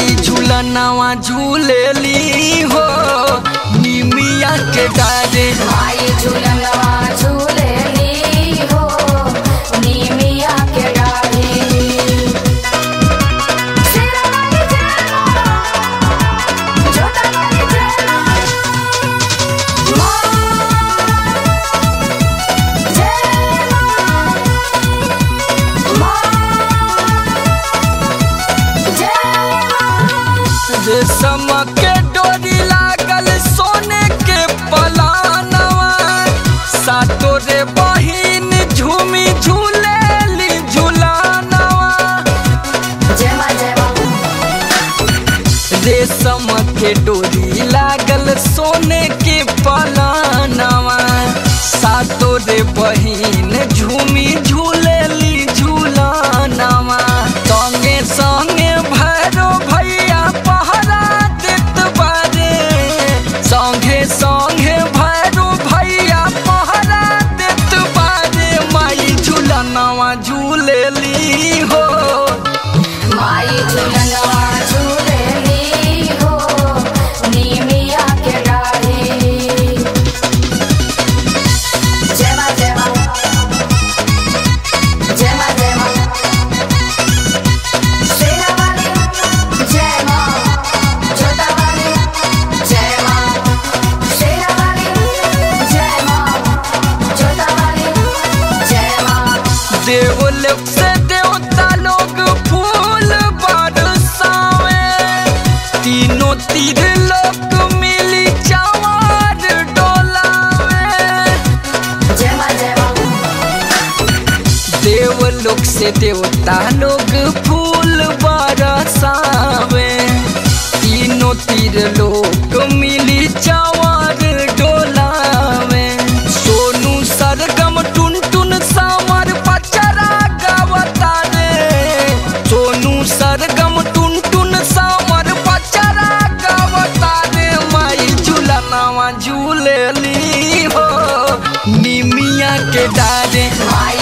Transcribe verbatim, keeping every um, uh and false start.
माई झूलनवा झूलेली हो निमिया के डारे। माई झूलनवा झूलेली हो निमिया के डारे। शेरावाली जय माँ, जोतावाली जय माँ, जय माँ, जय माँ। रेशम के डोरी लागल सोने के पलानवा सातो रे बहिन झूमी झूलेली झूलानवा। जय माँ जय माँ। रेशम के डोरी लागल सोने के पलानवा सातो रे बहिन झूमी झूलेली झूलानवा। संगे संगे भैरो भैया पहरा देत बारे, संगे संगे भैरो भैया पहरा देत बारे। माई झूलनवा झूलेली हो माई झूलनवा झूलेली हो निमिया के डारे। जय माँ जय माँ, जय माँ जय माँ। शेरावाली जय माँ, जोतावाली जय माँ। शेरावाली जय माँ, जोतावाली जय माँ। देवलोक से देवता लोग फूल बरसावे, तीनों तीर लोग मिली चावर डोलावे। जय माँ जय माँ। देवलोक से देवता लोग फूल बरसावे, तीनों तीर लोग मिली चावर डोलावे। सोनू सरगम टुन टुन सामर पचरा गावता रे, सोनू सरगम टुन टुन सामर पचरा गावता रे। माई झूलनवा झूलेली हो निमिया के डारे। माई